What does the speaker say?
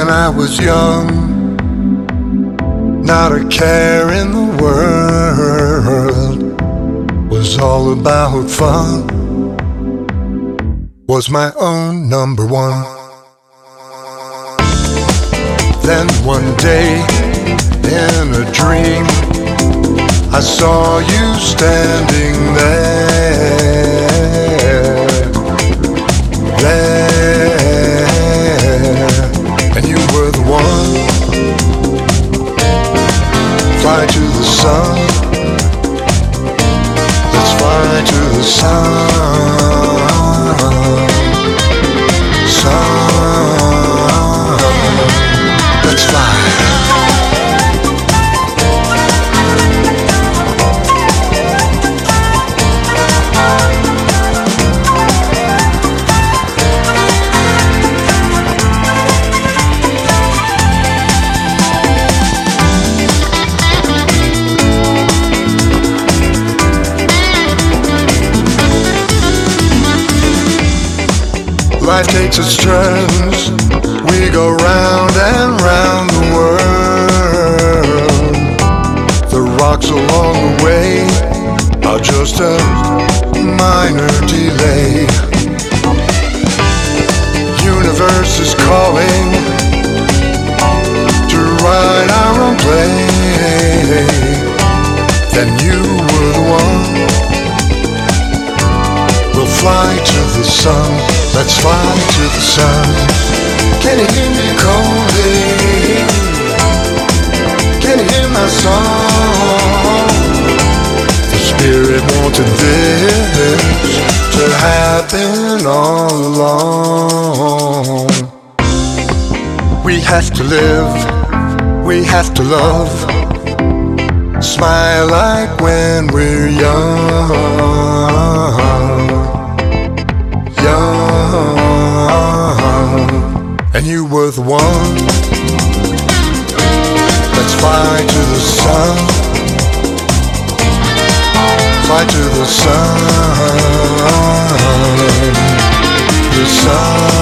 When I was young, not a care in the world, was all about fun, was my own number one. Then one day, in a dream, I saw you standing there, and you were the one. Fly to the sun, let's fly to the sun, let's fly. Life takes its turns, we go round and round the world. The rocks along the way are just a minor delay. Universe is calling to ride our own play. Then you were the one. We'll fly to the sun. Let's fly to the sun. Can you hear me calling? Can you hear my song? The Spirit wanted this to happen all along. We have to live, we have to love, smile like when we're young. And you were the one. Let's fly to the sun, fly to the sun, the sun.